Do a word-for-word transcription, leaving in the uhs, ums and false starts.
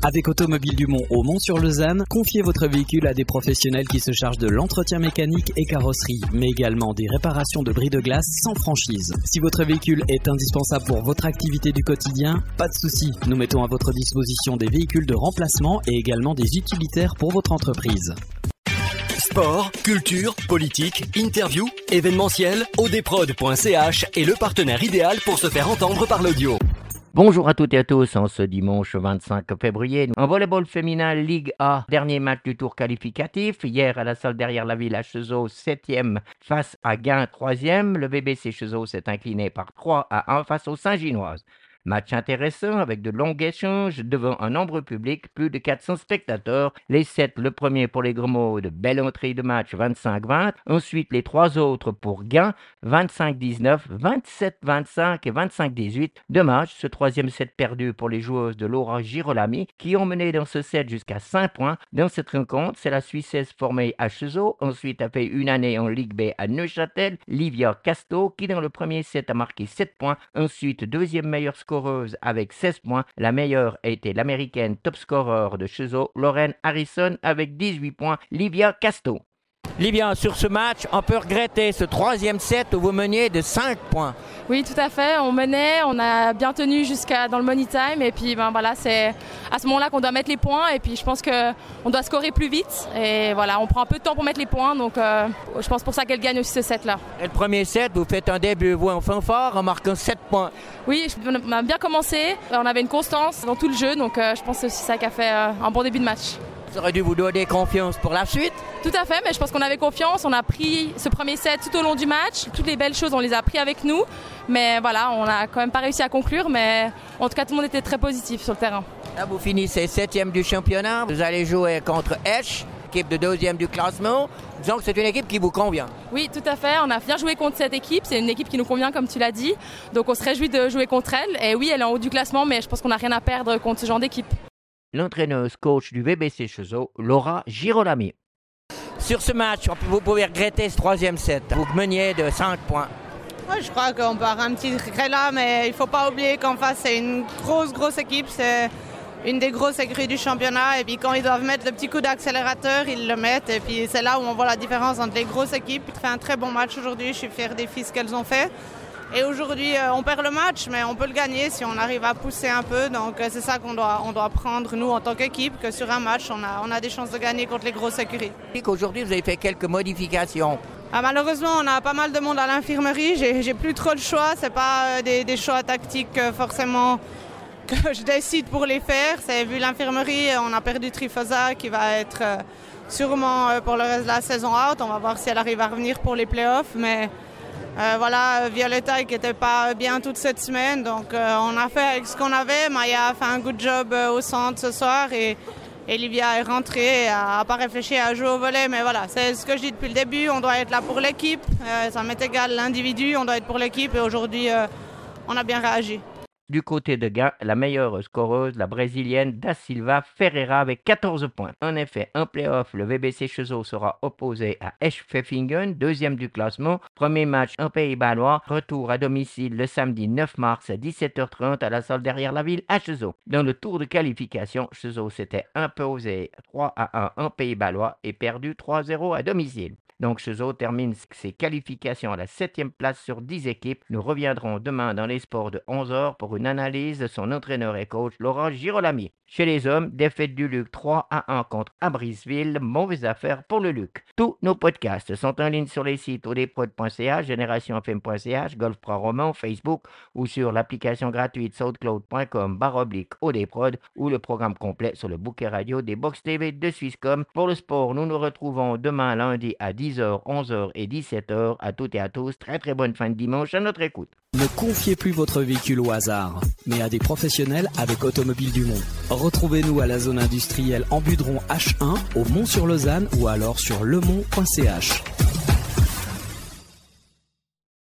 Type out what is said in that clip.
Avec Automobile du Mont au Mont-sur-Lausanne, confiez votre véhicule à des professionnels qui se chargent de l'entretien mécanique et carrosserie, mais également des réparations de bris de glace sans franchise. Si votre véhicule est indispensable pour votre activité du quotidien, pas de souci. Nous mettons à votre disposition des véhicules de remplacement et également des utilitaires pour votre entreprise. Sport, culture, politique, interview, événementiel, odprod point c h est le partenaire idéal pour se faire entendre par l'audio. Bonjour à toutes et à tous, en ce dimanche vingt-cinq février, en volleyball féminin Ligue A, dernier match du tour qualificatif. Hier à la salle derrière la ville à Cheseaux, septième face à Gain, troisième. Le V B C Cheseaux s'est incliné par trois à un face aux Saint-Ginoises. Match intéressant avec de longs échanges devant un nombre public, plus de quatre cents spectateurs. Les sept, le premier pour les Gremots, de belle entrée de match vingt-cinq vingt. Ensuite, les trois autres pour Gain, vingt-cinq dix-neuf, vingt-sept vingt-cinq et vingt-cinq dix-huit. Dommage, ce troisième set perdu pour les joueuses de Laura Girolami qui ont mené dans ce set jusqu'à cinq points. Dans cette rencontre, c'est la Suissesse formée à Cheseaux, ensuite a fait une année en Ligue B à Neuchâtel, Livia Casto, qui dans le premier set a marqué sept points. Ensuite, deuxième meilleur score avec seize points. La meilleure a été l'américaine top scorer de Cheseaux, Lauren Harrison, avec dix-huit points, Livia Casto. Livia, sur ce match, on peut regretter ce troisième set où vous meniez de cinq points. Oui, tout à fait. On menait, on a bien tenu jusqu'à dans le money time et puis ben voilà, c'est à ce moment-là qu'on doit mettre les points et puis je pense qu'on doit scorer plus vite et voilà, on prend un peu de temps pour mettre les points donc euh, je pense pour ça qu'elle gagne aussi ce set-là. Et le premier set, vous faites un début, vous en fanfare en marquant sept points. Oui, on a bien commencé, on avait une constance dans tout le jeu donc euh, je pense que c'est aussi ça qui a fait euh, un bon début de match. Ça aurait dû vous donner confiance pour la suite? Tout à fait, mais je pense qu'on avait confiance. On a pris ce premier set tout au long du match. Toutes les belles choses, on les a pris avec nous. Mais voilà, on n'a quand même pas réussi à conclure. Mais en tout cas, tout le monde était très positif sur le terrain. Là, vous finissez septième du championnat. Vous allez jouer contre Esch, équipe de deuxième du classement. Disons que c'est une équipe qui vous convient. Oui, tout à fait. On a bien joué contre cette équipe. C'est une équipe qui nous convient, comme tu l'as dit. Donc, on se réjouit de jouer contre elle. Et oui, elle est en haut du classement, mais je pense qu'on n'a rien à perdre contre ce genre d'équipe. L'entraîneuse coach du V B C Cheseaux, Laura Girolami. Sur ce match, vous pouvez regretter ce troisième set. Vous meniez de cinq points. Ouais, je crois qu'on peut avoir un petit regret là, mais il ne faut pas oublier qu'en face, c'est une grosse, grosse équipe. C'est une des grosses écuries du championnat. Et puis quand ils doivent mettre le petit coup d'accélérateur, ils le mettent. Et puis c'est là où on voit la différence entre les grosses équipes. Ils font un très bon match aujourd'hui. Je suis fière des filles qu'elles ont fait. Et aujourd'hui, on perd le match, mais on peut le gagner si on arrive à pousser un peu. Donc c'est ça qu'on doit, on doit prendre, nous, en tant qu'équipe, que sur un match, on a, on a des chances de gagner contre les grosses écuries. Aujourd'hui, vous avez fait quelques modifications. Ah, malheureusement, on a pas mal de monde à l'infirmerie. J'ai, j'ai plus trop le choix. C'est pas des, des choix tactiques forcément que je décide pour les faire. C'est, vu l'infirmerie, on a perdu Trifosa qui va être sûrement pour le reste de la saison out. On va voir si elle arrive à revenir pour les playoffs. Mais Euh, voilà, Violetta qui n'était pas bien toute cette semaine, donc euh, on a fait avec ce qu'on avait. Maya a fait un good job euh, au centre ce soir et, et Livia est rentrée, elle n'a pas réfléchi à jouer au volley, mais voilà, c'est ce que je dis depuis le début, on doit être là pour l'équipe, euh, ça m'est égal l'individu, on doit être pour l'équipe et aujourd'hui euh, on a bien réagi. Du côté de Gain, la meilleure scoreuse, la brésilienne Da Silva Ferreira avec quatorze points. En effet, en play-off, le V B C Cheseaux sera opposé à Esch-Pfeffingen, deuxième du classement. Premier match en Pays-Balois, retour à domicile le samedi neuf mars à dix-sept heures trente à la salle derrière la ville à Cheseaux. Dans le tour de qualification, Cheseaux s'était imposé trois à un en Pays-Balois et perdu trois zéro à domicile. Donc Cheseaux termine ses qualifications à la septième place sur dix équipes. Nous reviendrons demain dans les sports de onze heures pour une analyse de son entraîneur et coach Laurent Girolami. Chez les hommes, défaite du Luc trois à un contre Abrisville, mauvaise affaire pour le Luc. Tous nos podcasts sont en ligne sur les sites odprod point c h, génération f m point c h, Golf Pro Roman, Facebook ou sur l'application gratuite soundcloud point com barre oblique odprod ou le programme complet sur le bouquet radio des Box T V de Swisscom. Pour le sport, nous nous retrouvons demain lundi à dix heures, onze heures et dix-sept heures. À toutes et à tous, très très bonne fin de dimanche à notre écoute. Ne confiez plus votre véhicule au hasard, mais à des professionnels avec Automobile du Mont. Retrouvez-nous à la zone industrielle en Budron H un, au Mont-sur-Lausanne ou alors sur lemont point c h.